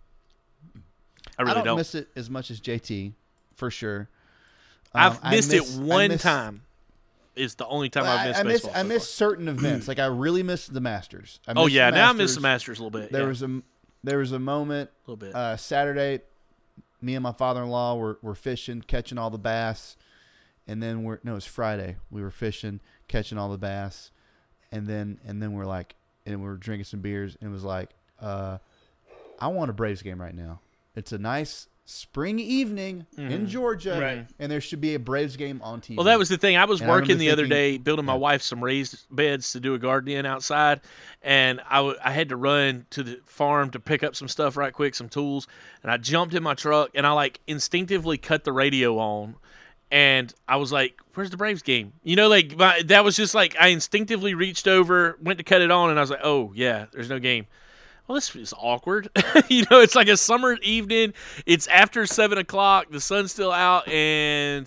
S2: I really don't
S5: miss it as much as JT, for sure.
S2: I've missed it one time. It's the only time I've missed baseball.
S5: I miss certain events. Like, I really miss the Masters.
S2: Now I miss the Masters a little bit.
S5: There was a moment,
S2: a little bit.
S5: Saturday, me and my father-in-law were fishing, catching all the bass, and then it was Friday. We were fishing, catching all the bass, and then we're like, and we were drinking some beers, and it was like, I want a Braves game right now. It's a nice spring evening in Georgia,
S3: right,
S5: and there should be a Braves game on TV.
S2: Well, that was the thing. I was working the other day, building my wife some raised beds to do a garden in outside, and I had to run to the farm to pick up some stuff right quick, some tools, and I jumped in my truck, and I instinctively cut the radio on, and I was like, where's the Braves game? That was just like I instinctively reached over, went to cut it on, and I was like, oh, yeah, there's no game. Well, this is awkward. It's like a summer evening. It's after 7 o'clock. The sun's still out, and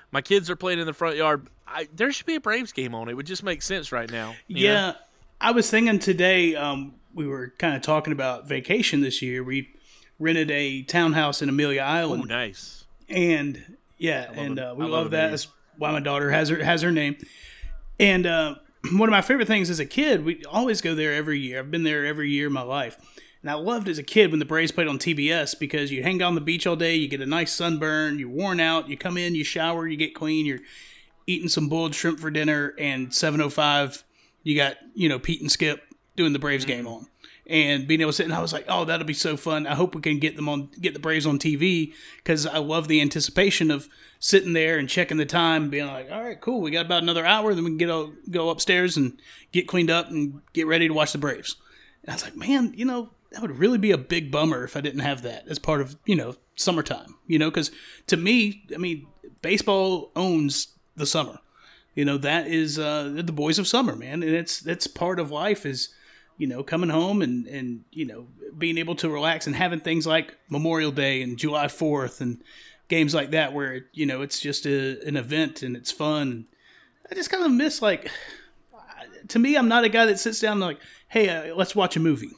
S2: My kids are playing in the front yard. There should be a Braves game on. It would just make sense right now. You know?
S3: I was thinking today, we were kind of talking about vacation this year. We rented a townhouse in Amelia Island.
S2: Oh, nice.
S3: And we love that. That's why my daughter has her name. And one of my favorite things as a kid, we always go there every year. I've been there every year of my life. And I loved as a kid when the Braves played on TBS because you hang out on the beach all day, you get a nice sunburn, you're worn out, you come in, you shower, you get clean, you're eating some boiled shrimp for dinner, and 7:05, you got, Pete and Skip doing the Braves game on. And being able to sit, and I was like, oh, that'll be so fun. I hope we can get the Braves on TV because I love the anticipation of sitting there and checking the time and being like, all right, cool, we got about another hour, then we can go upstairs and get cleaned up and get ready to watch the Braves. And I was like, man, that would really be a big bummer if I didn't have that as part of, summertime, because to me, baseball owns the summer. That is the boys of summer, man. And that's part of life is, coming home and being able to relax and having things like Memorial Day and July 4th and games like that where, it's just an event and it's fun. I just kind of miss, to me, I'm not a guy that sits down and like, hey, let's watch a movie,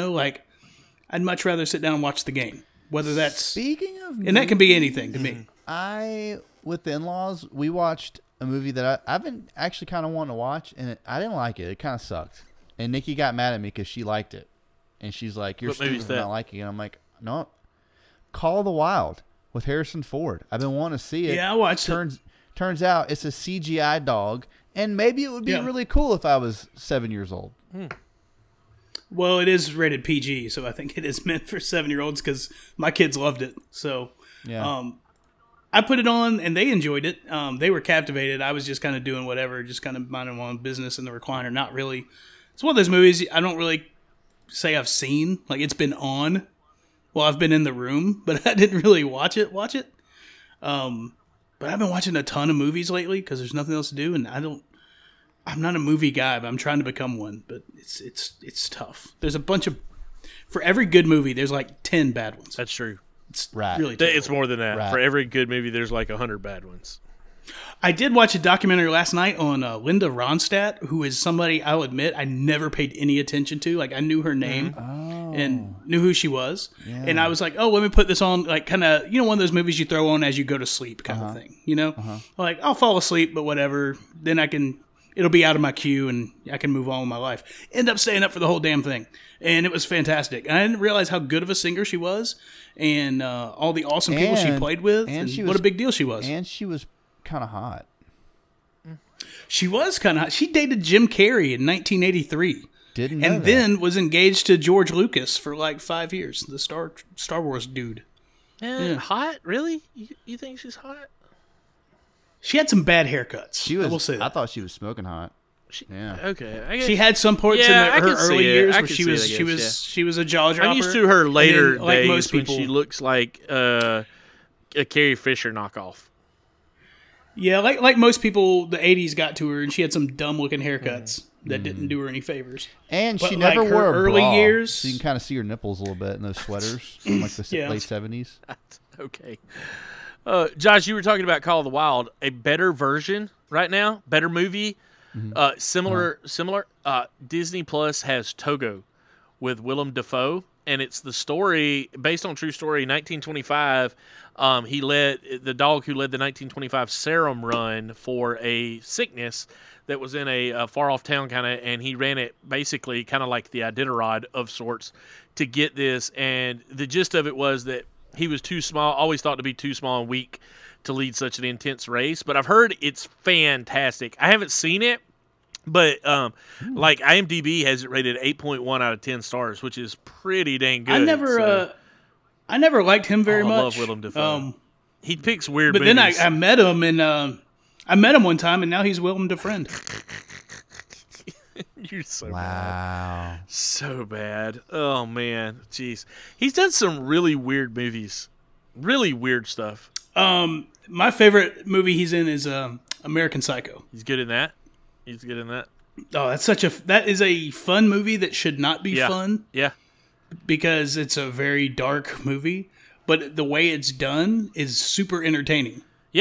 S3: I'd much rather sit down and watch the game, whether that's...
S5: Speaking of movies,
S3: and that can be anything to me.
S5: With the in-laws, we watched a movie that I've been actually kind of wanting to watch, and I didn't like it. It kind of sucked. And Nikki got mad at me because she liked it. And she's like, you're stupid for not liking it. And I'm like, no. Call of the Wild with Harrison Ford. I've been wanting to see it.
S3: Yeah, I watched
S5: it. Turns out it's a CGI dog, and maybe it would be really cool if I was 7 years old.
S3: Well, it is rated PG, so I think it is meant for 7-year-olds because my kids loved it. So, I put it on and they enjoyed it. They were captivated. I was just kind of doing whatever, just kind of minding my own business in the recliner. Not really. It's one of those movies I don't really say I've seen. Like it's been on while I've been in the room, but I didn't really watch it. But I've been watching a ton of movies lately because there's nothing else to do, and I'm not a movie guy, but I'm trying to become one. But it's tough. There's a bunch of... For every good movie, there's like 10 bad ones.
S2: That's true.
S3: It's really terrible.
S2: It's more than that. For every good movie, there's like 100 bad ones.
S3: I did watch a documentary last night on Linda Ronstadt, who is somebody I'll admit I never paid any attention to. Like I knew her name and knew who she was. Yeah. And I was like, oh, let me put this on, like kind of, one of those movies you throw on as you go to sleep kind of thing, Like I'll fall asleep, but whatever. Then it'll be out of my queue and I can move on with my life. End up staying up for the whole damn thing. And it was fantastic. And I didn't realize how good of a singer she was and all the awesome people she played with and what a big deal she was.
S5: And she was kind of hot.
S3: She was kind of hot. She dated Jim Carrey in 1983.
S5: Didn't know that.
S3: Then was engaged to George Lucas for like 5 years, the Star Wars dude.
S2: Hot? Really? You think she's hot?
S3: She had some bad haircuts.
S5: I
S3: will say that.
S5: I thought she was smoking hot.
S2: Okay. I guess,
S3: she had some parts in her early years where she was a jaw dropper.
S2: I'm used to her later
S3: days, like most people,
S2: when she looks like a Carrie Fisher knockoff.
S3: Yeah, like most people, the 80s got to her, and she had some dumb-looking haircuts that didn't do her any favors.
S5: And she never wore a
S3: early
S5: bra,
S3: years,
S5: so you can kind of see her nipples a little bit in those sweaters from like the late 70s.
S2: Okay. Josh, you were talking about Call of the Wild. A better version right now, better movie, similar. Disney Plus has Togo with Willem Dafoe, and it's the story based on true story. 1925, he led the dog who led the 1925 serum run for a sickness that was in a far off town and he ran it basically kind of like the Iditarod of sorts to get this. And the gist of it was that he was too small, always thought to be too small and weak to lead such an intense race. But I've heard it's fantastic. I haven't seen it, but like IMDb has it rated 8.1 out of 10 stars, which is pretty dang good.
S3: I never liked him very much.
S2: I love Willem Dafoe. He picks weird
S3: but
S2: movies.
S3: Then I met him, and I met him one time, and now he's Willem Dafoe.
S2: You're so
S5: bad.
S2: So bad. Oh, man. Jeez. He's done some really weird movies. Really weird stuff.
S3: My favorite movie he's in is American Psycho.
S2: He's good in that.
S3: Oh, that is a fun movie that should not be fun.
S2: Yeah.
S3: Because it's a very dark movie, but the way it's done is super entertaining.
S2: Yeah.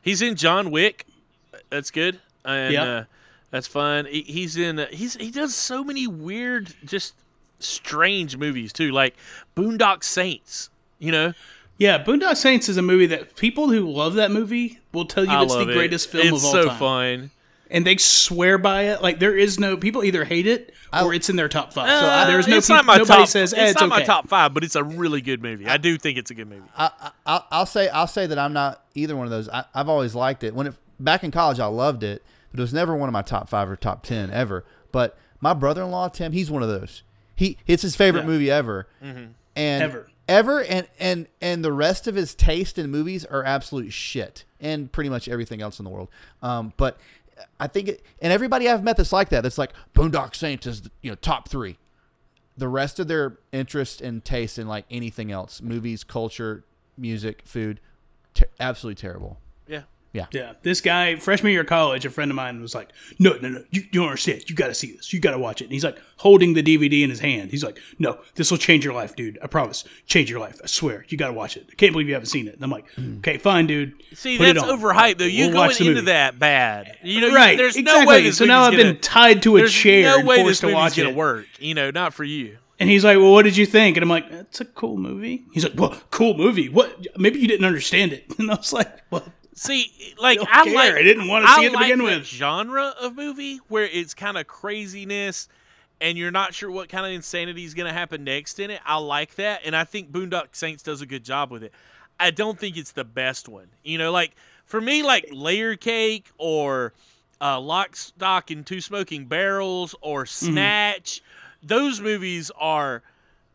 S2: He's in John Wick. That's good. And
S3: Yep.
S2: that's fun. He's in. He does so many weird, just strange movies too, like Boondock Saints. You know.
S3: Yeah, Boondock Saints is a movie that people who love that movie will tell you it's the greatest film of all time.
S2: It's so fun.
S3: And they swear by it. Like, there is no... People either hate it or it's in their top 5. So there's no...
S2: It's not my
S3: nobody
S2: top,
S3: says,
S2: it's not
S3: okay.
S2: my top 5, but it's a really good movie. I do think it's a good movie.
S5: I'll say that I'm not either one of those. I've always liked it. Back in college, I loved it, but it was never one of my top 5 or top 10 ever. But my brother-in-law, Tim, he's one of those. It's his favorite movie ever. Mm-hmm. And ever, and the rest of his taste in movies are absolute shit, and pretty much everything else in the world. But I think and everybody I've met that's like that. That's like Boondock Saints is top 3. The rest of their interest and taste in like anything else, movies, culture, music, food, absolutely terrible.
S3: Yeah. This guy, freshman year of college, a friend of mine was like, no, you don't understand. You got to see this. You got to watch it. And he's like holding the DVD in his hand. He's like, no, this will change your life, dude. I promise. Change your life. I swear. You got to watch it. I can't believe you haven't seen it. And I'm like, okay, fine, dude.
S2: See, that's overhyped, though. You going into that bad.
S3: Right.
S2: There's
S3: exactly.
S2: no way this
S3: so now I've been tied to a chair
S2: no
S3: and
S2: way
S3: forced
S2: this
S3: to watch it.
S2: Gonna work. Not for you.
S3: And he's like, well, what did you think? And I'm like, it's a cool movie. He's like, well, cool movie. What? Maybe you didn't understand it. And I was like, well.
S2: See, like
S3: I didn't want to see it to begin with.
S2: Genre of movie where it's kind of craziness, and you're not sure what kind of insanity is going to happen next in it. I like that, and I think Boondock Saints does a good job with it. I don't think it's the best one. Like for me, like Layer Cake or Lock, Stock, and Two Smoking Barrels or Snatch, those movies are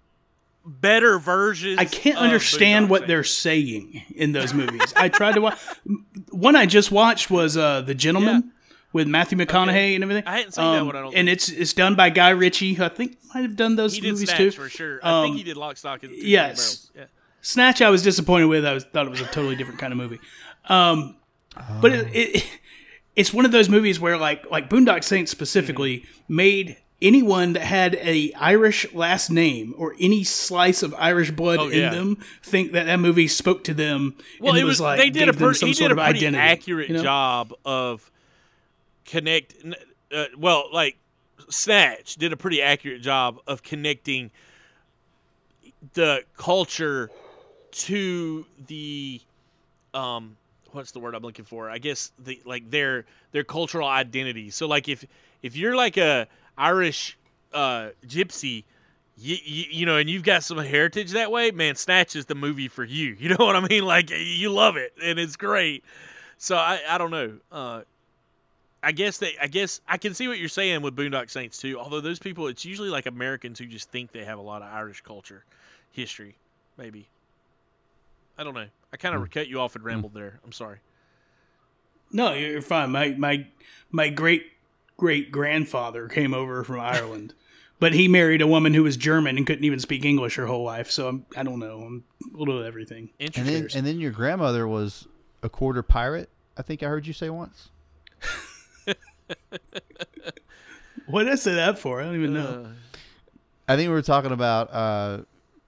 S2: better versions.
S3: I can't understand what they're saying in those movies. I tried to watch. One I just watched was The Gentleman with Matthew McConaughey and everything.
S2: I hadn't seen that one. I don't
S3: and
S2: think.
S3: it's done by Guy Ritchie, who I think might have done those movies
S2: Snatch,
S3: too.
S2: For sure. I think he did Lock, Stock, and Two Smoking
S3: Barrels. Yeah. Snatch, I was disappointed with. Thought it was a totally different kind of movie. But it's one of those movies where like Boondock Saints specifically made anyone that had a Irish last name or any slice of Irish blood in them think that movie spoke to them.
S2: Well,
S3: and it was like
S2: they did
S3: gave them some sort of
S2: pretty
S3: identity.
S2: accurate job of connecting. Snatch did a pretty accurate job of connecting the culture to the what's the word I'm looking for? I guess their cultural identity. So like if you're like a Irish gypsy, and you've got some heritage that way, man, Snatch is the movie for you. You know what I mean? Like you love it and it's great. So I don't know. I guess I can see what you're saying with Boondock Saints too. Although those people, it's usually like Americans who just think they have a lot of Irish culture, history, maybe. I don't know. I kind of cut you off and rambled there. I'm sorry.
S3: No, you're fine. My great grandfather came over from Ireland, but he married a woman who was German and couldn't even speak English her whole life. So I don't know. I'm a little of everything.
S5: And then your grandmother was a quarter pirate. I think I heard you say once.
S3: What did I say that for? I don't even know.
S5: I think we were talking about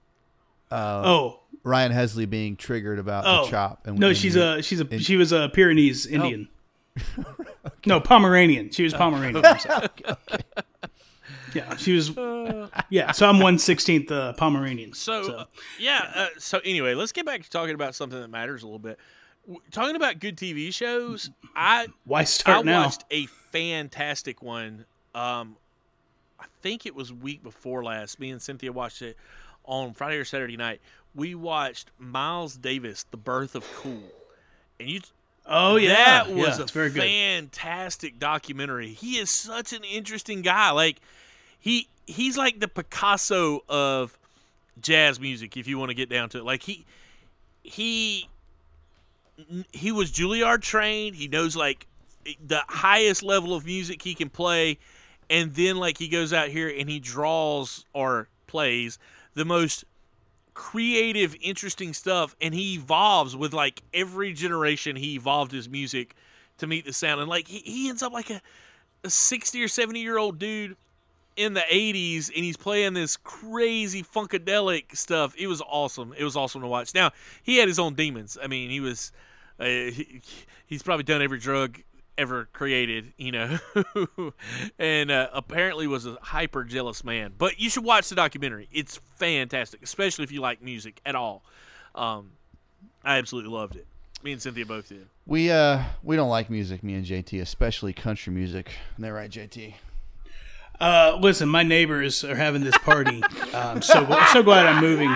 S5: Ryan Hesley being triggered about the chop.
S3: No, she was a Pyrenees Indian. Okay. No, Pomeranian. She was Pomeranian. Okay. Yeah, she was. Yeah, so I'm 1/16 Pomeranian.
S2: So anyway, let's get back to talking about something that matters a little bit. Talking about good TV shows, I watched a fantastic one. I think it was week before last. Me and Cynthia watched it on Friday or Saturday night. We watched Miles Davis, The Birth of Cool, and that was a very fantastic documentary. He is such an interesting guy. Like he's like the Picasso of jazz music, if you want to get down to it. Like he was Juilliard trained. He knows like the highest level of music he can play, and then like he goes out here and he draws or plays the most creative, interesting stuff, and he evolves with like every generation. He evolved his music to meet the sound, and like he ends up like a 60 or 70-year-old dude in the 80s, and he's playing this crazy funkadelic stuff. It was awesome. It was awesome to watch. Now he had his own demons. I mean, he was He's probably done every drug ever created, and apparently was a hyper jealous man. But you should watch the documentary. It's fantastic, especially if you like music at all. I absolutely loved it. Me and Cynthia both did.
S5: We don't like music, me and JT, especially country music. Isn't that right, JT?
S3: Listen, my neighbors are having this party. I'm so glad I'm moving.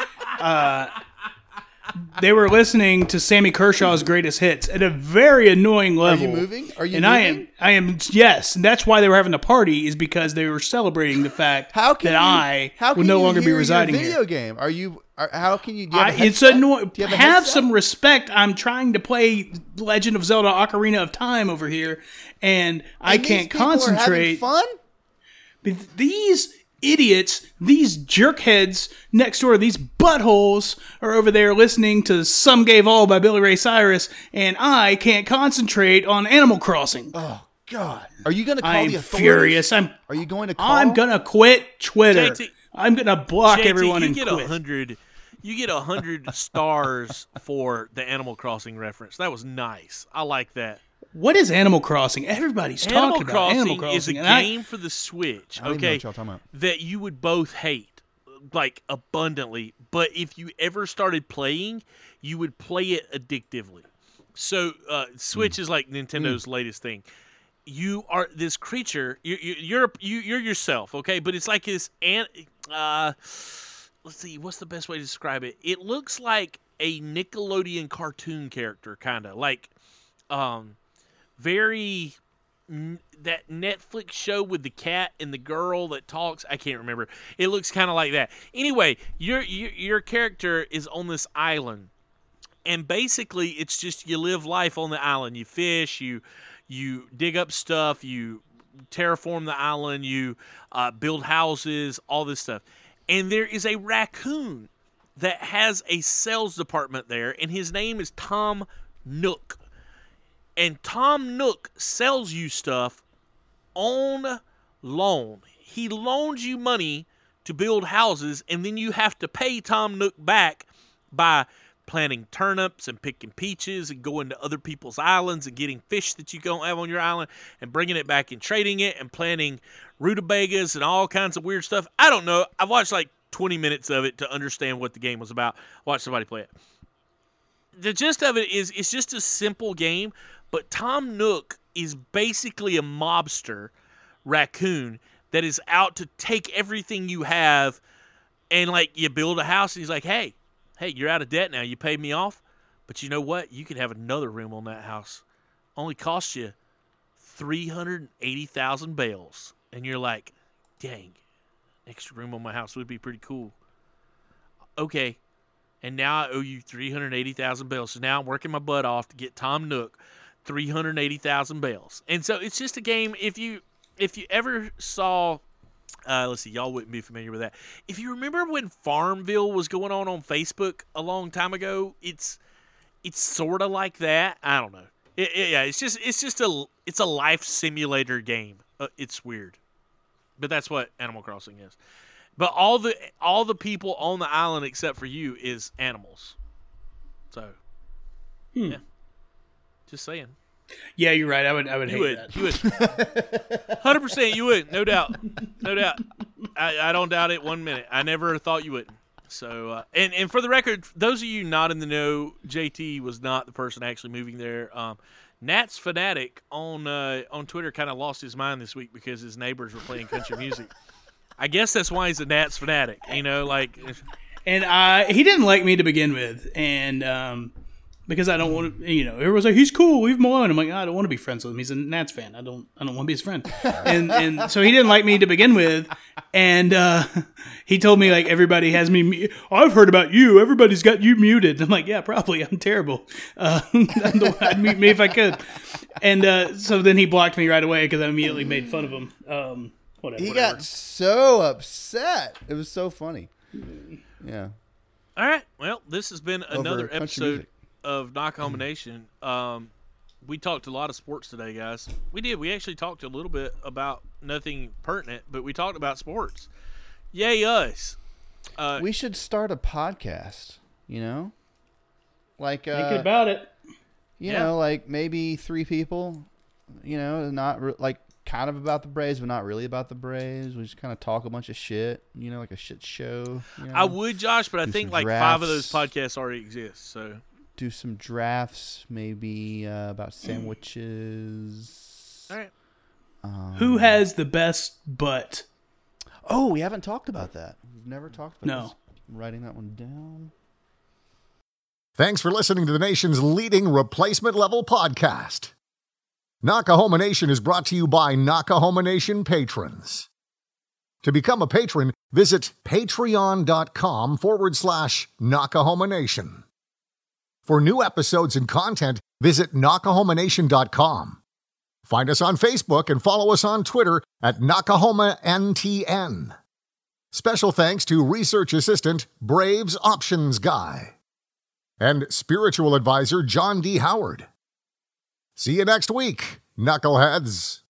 S3: They were listening to Sammy Kershaw's greatest hits at a very annoying level.
S5: Are you moving?
S3: I am. Yes, and that's why they were having the party, is because they were celebrating the fact that I will no longer be residing here.
S5: Video game? How can you?
S3: It's annoying. Have some respect. I'm trying to play Legend of Zelda: Ocarina of Time over here, and I can't concentrate.
S5: Are having fun?
S3: But these idiots, these jerkheads next door, these buttholes are over there listening to Some Gave All by Billy Ray Cyrus, and I can't concentrate on Animal Crossing.
S5: Oh, God. Are you going to call the authorities?
S3: I'm furious.
S5: Are you going to call?
S3: I'm going to quit Twitter.
S2: JT,
S3: I'm going to block
S2: JT,
S3: everyone and
S2: quit. You get 100 stars for the Animal Crossing reference. That was nice. I like that.
S3: What is Animal Crossing? Everybody's talking about Animal Crossing.
S2: Is a game for the Switch,
S5: I don't even know what y'all talking about.
S2: that you would both hate, like, abundantly. But if you ever started playing, you would play it addictively. So Switch is like Nintendo's latest thing. You are this creature. You're yourself, okay? But it's like this. Let's see, what's the best way to describe it? It looks like a Nickelodeon cartoon character, kind of like. Very that Netflix show with the cat and the girl that talks. I can't remember. It looks kind of like that. Anyway, your character is on this island, and basically it's just you live life on the island. You fish, you dig up stuff, you terraform the island, you build houses, all this stuff. And there is a raccoon that has a sales department there, and his name is Tom Nook. And Tom Nook sells you stuff on loan. He loans you money to build houses, and then you have to pay Tom Nook back by planting turnips and picking peaches and going to other people's islands and getting fish that you don't have on your island and bringing it back and trading it and planting rutabagas and all kinds of weird stuff. I don't know. I watched like 20 minutes of it to understand what the game was about. Watch somebody play it. The gist of it is it's just a simple game, but Tom Nook is basically a mobster raccoon that is out to take everything you have, and like you build a house and he's like, hey, you're out of debt now. You paid me off, but you know what? You could have another room on that house. Only cost you 380,000 bells. And you're like, dang, extra room on my house would be pretty cool. Okay. And now I owe you 380,000 bells. So now I'm working my butt off to get Tom Nook 380,000 bells. And so it's just a game. If you ever saw, let's see, y'all wouldn't be familiar with that. If you remember when Farmville was going on Facebook a long time ago, it's sort of like that. I don't know. It's a life simulator game. It's weird, but that's what Animal Crossing is. But all the people on the island except for you is animals. So, yeah. Just saying.
S3: Yeah, you're right. I would hate that.
S2: You would. 100% you would. No doubt. I don't doubt it 1 minute. I never thought you would. So, and for the record, those of you not in the know, JT was not the person actually moving there. Nats Fanatic on Twitter kind of lost his mind this week because his neighbors were playing country music. I guess that's why he's a Nats Fanatic, like.
S3: And he didn't like me to begin with, and because I don't want to, everyone's like, he's cool, leave him alone. I'm like, I don't want to be friends with him. He's a Nats fan. I don't want to be his friend. And so he didn't like me to begin with, and he told me like everybody has me. I've heard about you. Everybody's got you muted. I'm like, yeah, probably. I'm terrible. I'd mute me if I could. And so then he blocked me right away because I immediately made fun of him.
S5: He got so upset. It was so funny. Yeah.
S2: All right. Well, this has been another episode of Knock Home Nation. We talked a lot of sports today, guys. We did. We actually talked a little bit about nothing pertinent, but we talked about sports. Yay us.
S5: We should start a podcast, Like
S3: thinking about it.
S5: You know, like maybe 3 people. You know, not like kind of about the Braves, but not really about the Braves. We just kind of talk a bunch of shit. You know, like a shit show. You know?
S2: I would, Josh, but I think like
S5: drafts.
S2: 5 of those podcasts already exist. So
S5: do some drafts, maybe about sandwiches.
S2: all right.
S3: Who has the best butt?
S5: Oh, we haven't talked about that. We've never talked about
S3: No.
S5: this. I'm writing that one down.
S6: Thanks for listening to the nation's leading replacement level podcast. Nakahoma Nation is brought to you by Nakahoma Nation patrons. To become a patron, visit patreon.com/Nakahoma Nation. For new episodes and content, visit nakahomanation.com. Find us on Facebook and follow us on Twitter at NakahomaNTN. Special thanks to Research Assistant Braves Options Guy and Spiritual Advisor John D. Howard. See you next week, knuckleheads.